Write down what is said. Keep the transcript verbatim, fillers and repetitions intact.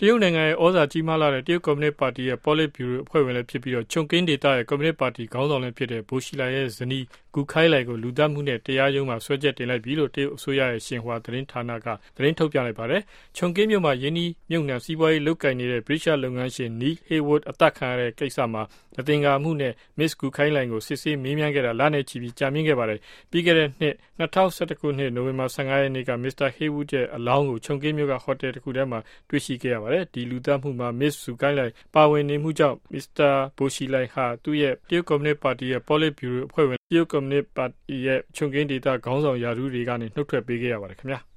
ရုတ်နိုင်ငံရဲ့ဩဇာကြီးမားလာတဲ့တရုတ်ကွန်မြူနစ်ပါတီရဲ့ပေါ်လစ်ဗျူရိုအဖွဲ့ဝင်လည်းဖြစ်ပြီးတော့ချုံကင်းဒေသရဲ့ကွန်မြူနစ်ပါတီခေါင်းဆောင်လည်းဖြစ်တဲ့ဘိုရှီလာရဲ့ဇနီးဂူခိုင်းလိုက်ကိုလူသတ်မှုနဲ့တရားရုံးမှာဆွဲချက်တင်လိုက်ပြီလို့တရုတ်အစိုးရရဲ့ရှင်ဟွာသတင်းဌာနကသတင်းထုတ်ပြန်လိုက်ပါတယ်။ချုံကင်းမြို့မှာယင်းဒီမြုပ်နှံစီးပွားရေးလုပ်ကိုင်နေတဲ့ဗြိတိရှလုပ်ငန်းရှင်နီဟေဝုဒ်အသက်ခံရတဲ့ကိစ္စမှာအသင်္ကာမှုနဲ့မစ္စဂူခိုင်းလိုက်ကိုစစ်ဆေးမေးမြန်းခဲ့တာလနဲ့ချီပြီးကြာမြင့်ခဲ့ပါတယ်။ပြီးခဲ့တဲ့နှစ်၂၀၁၁ခုနှစ်နိုဝင်ဘာ၁၅ရက်နေ့ကမစ္စတာဟေဝုဒ်ရဲ့အလောင်းကိုချုံကင်းမြို့ကဟိုတယ်တစ်ခုထဲမှာတွေ့ရှိခဲ့ရပါတယ်။ဒီလူသတ်မှုမှာမစ္စဂူခိုင်းလိုက်ပါဝင်နေမှုကြောင့်မစ္စတာဘိုရှီလိုက်ဟာသူ့ရဲ့တရုတ်ကွန်မြူနစ်ပါတီရဲ့ပေါ်လစ်ဗျူရိုအဖွဲ့ဝင်တရုတ်ကွန်မြူနစ်ပါတီရဲ့ချုံကင်းဒေသခေါင်းဆောင်ရာထူးတွေကနေနှုတ်ထွက်ပေးခဲ့ရပါတယ်ခင်ဗျာ။